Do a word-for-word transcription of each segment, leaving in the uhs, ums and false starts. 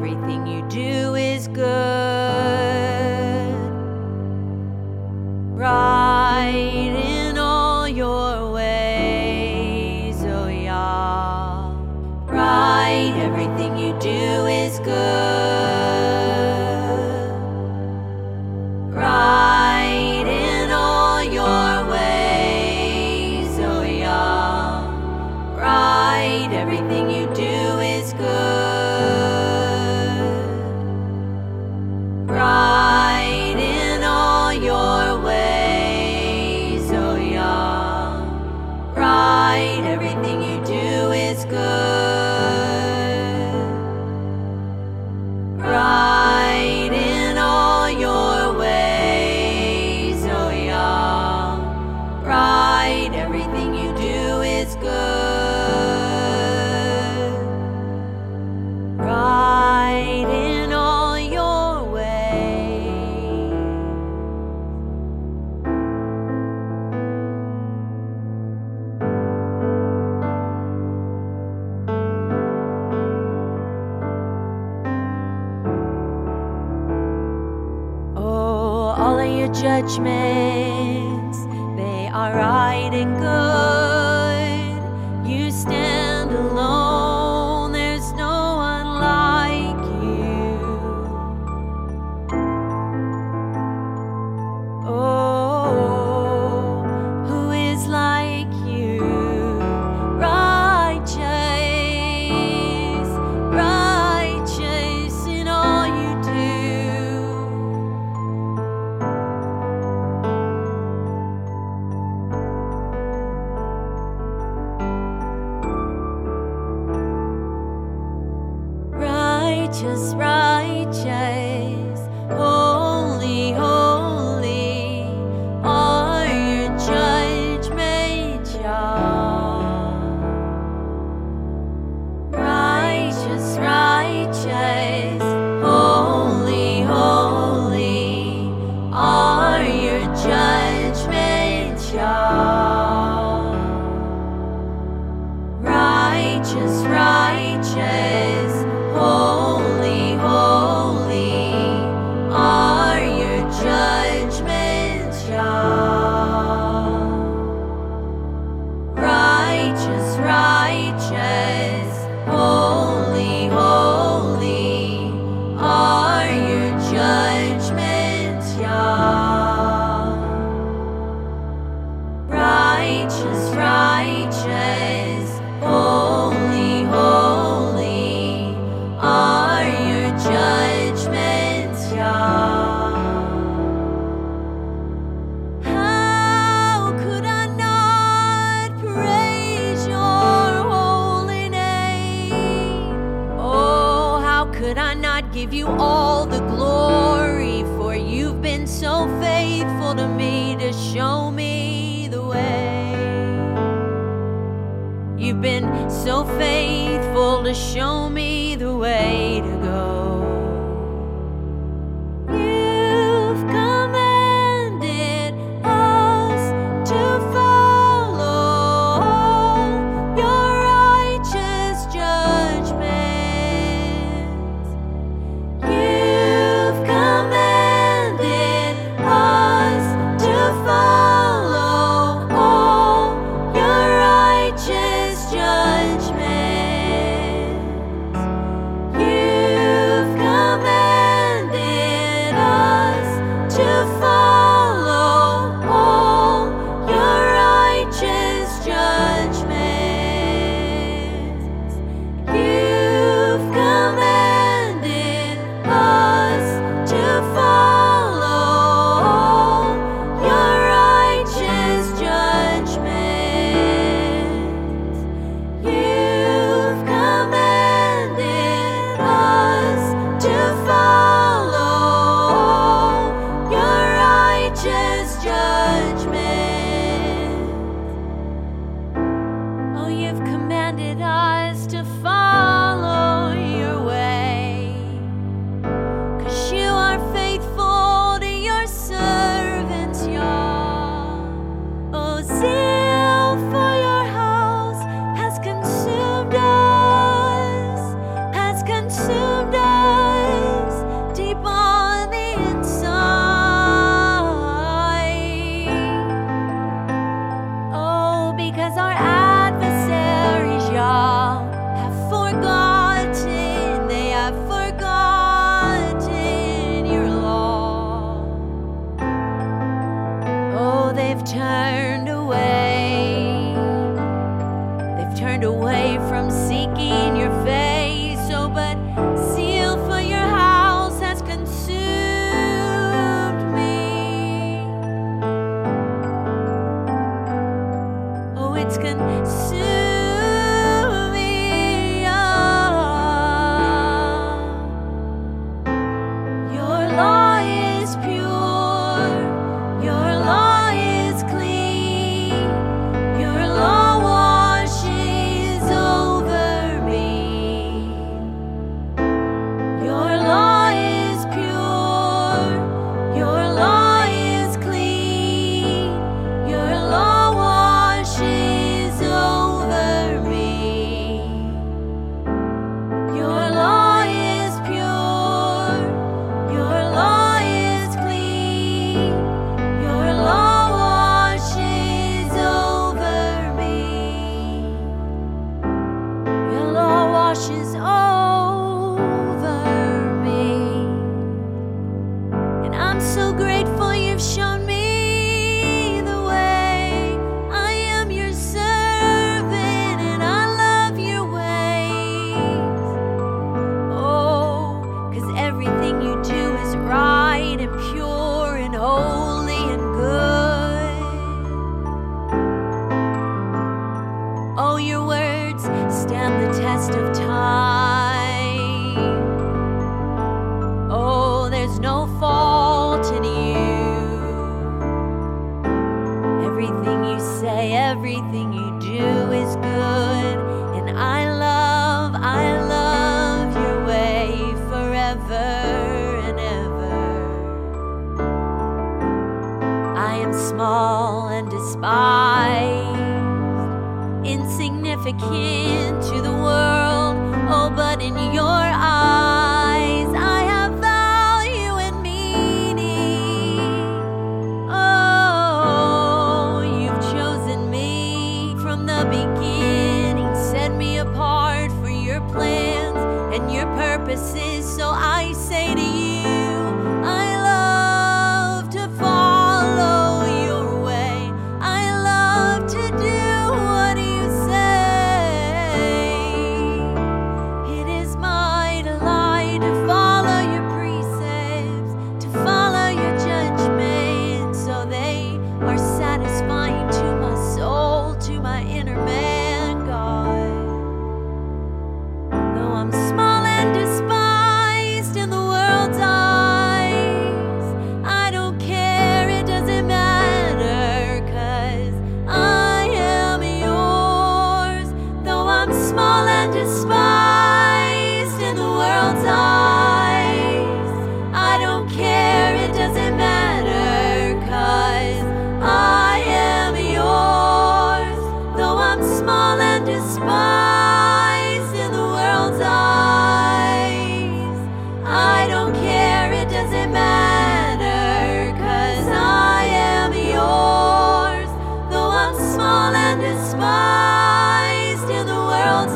everything you do is good. Right in all your ways, oh Yah. Right, everything you do is good. Right in all your ways, oh Yah. Right, everything you do is good. Right in all your ways, oh Yah. Right, everything you do is good. Right in all your ways, oh Yah. Right, everything you do is good. Right in all your ways. Oh, all of your judgments, they are right and good. You stand alone, there's no one like you. Oh, who is like you? Righteous, righteous in all you do. Righteous, righteous, holy, holy are your judgments, Yah. Righteous, righteous, holy, holy are your judgments, Yah. Righteous, righteous, holy, holy are your judgments, Yah. Righteous, righteous, holy, holy are your judgments, Yah. Righteous, righteous, holy, holy are your judgments, Yah. How could I not praise your holy name? Oh, how could I not give you all the glory? For you've been so faithful to me to show me the way. You've been so faithful to show me the way to go. You've commanded us to follow your righteous judgments. You've commanded us to follow all your righteous judgments. kin to the world. Oh, but in your eyes I have value and meaning. Oh, you've chosen me from the beginning, set me apart for your plans and your purposes. So I say to you, I love to follow your way. I love to do what you say. It is my delight to follow your precepts, to follow your judgments, so they are satisfying to my soul, to my inner man, God. Though I'm small and despised in the world's eyes, I don't care, it doesn't matter, 'cause I am yours. Though I'm small and despised in the world's eyes, I don't care, it doesn't matter, 'cause I am yours. Though I'm small and despised in the world's eyes, I don't care, it doesn't matter, 'cause I am yours. Though I'm small and despised in the world's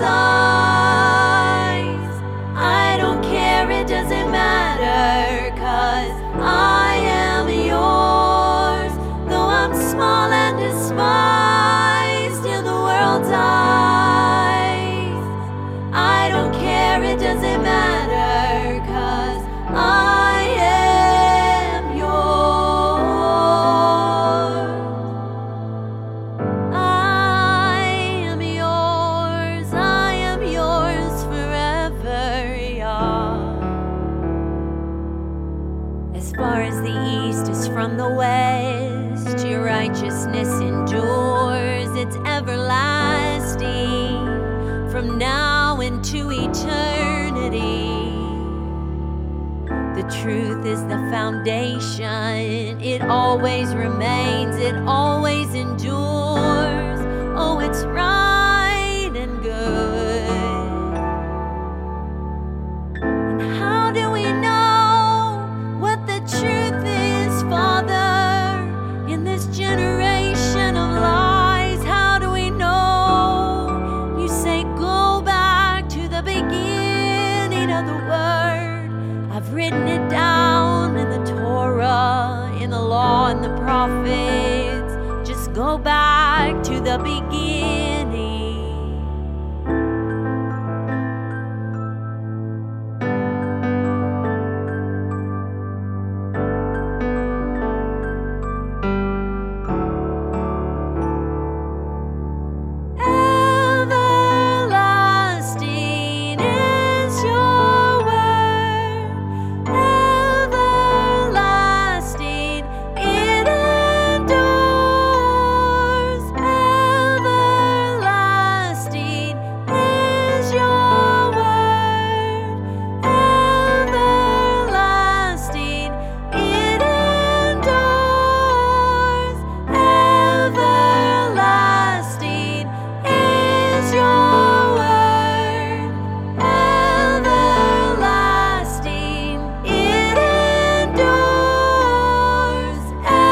eyes, I don't care, it doesn't matter, 'cause I am yours. Though I'm small and despised in the world's eyes, I don't care, it doesn't matter, 'cause I am yours. I am yours, I am yours forever, yeah. As far as the east is from the west, your righteousness endures, it's everlasting, from now into eternity. The truth is the foundation, it always remains, it always endures. Oh, it's right and good. And how do we know what the truth is, Father, in this generation of lies? How do we know? You say go back to the beginning of the word. I've written it down in the Torah, in the law and the prophets. Just go back to the beginning. Everlasting is your word. Everlasting it endures. Everlasting is your word. Everlasting it endures. Everlasting is your word. Everlasting it endures.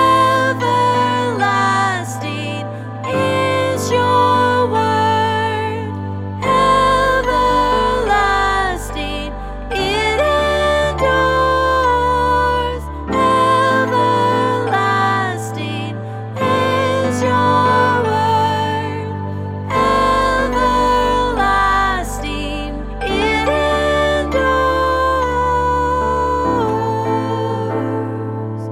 Everlasting is your word. Everlasting it endures. Everlasting is your word. Everlasting it endures.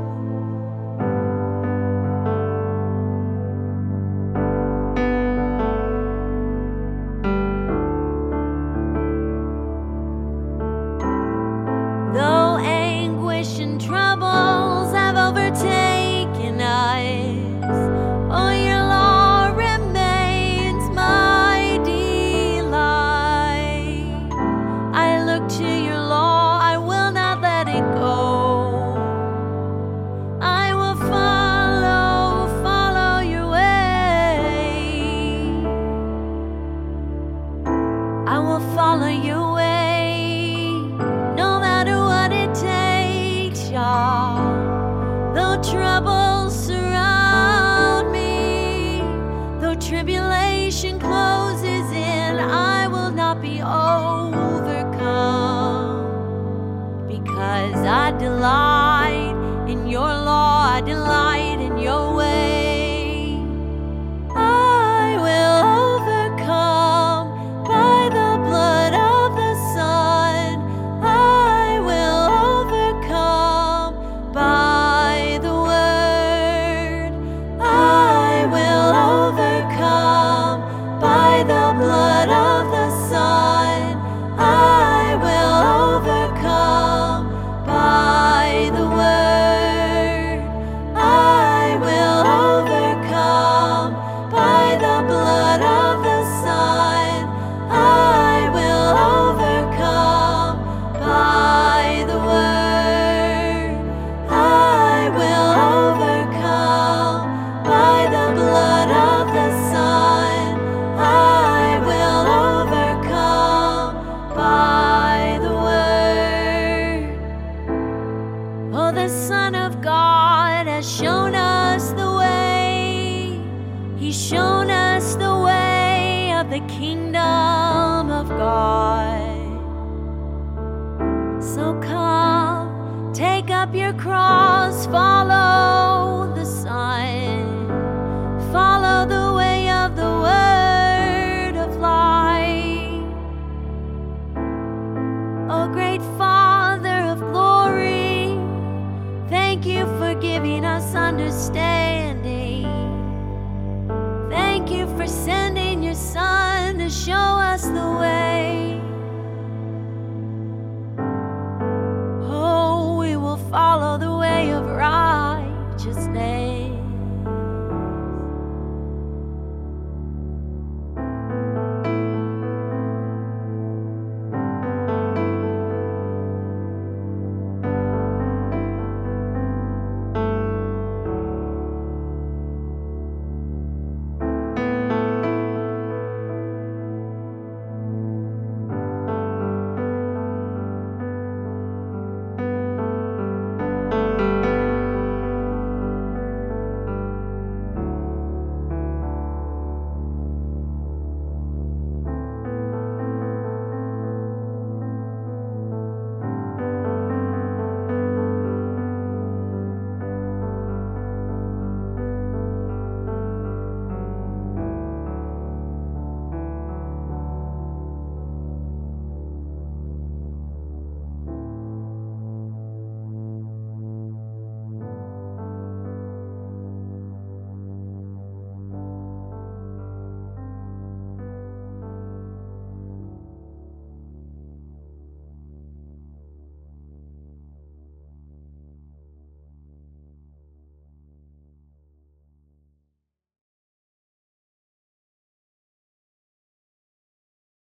Though anguish and troubles have overtaken us, oh, your law remains my delight. I look to your law, I will not let it go. I will follow, follow your way. 'cause I delight in your law, I delight in your way. I will overcome by the blood of the Son. I will overcome by the word. I will overcome by the blood of the Son. I will overcome by the word. I will overcome by the blood of the Son. I will overcome by the word. I will overcome by the blood of the Son. I will overcome by the word. Oh, the Son of God has shown us the way. He's shown us the way of the kingdom of God. So come, take up your cross, follow the Son. Follow the way of the word of life. Oh, great Father of glory, thank you for giving us understanding. Thank you for sending your Son to show us the way. Oh, we will follow the way of right.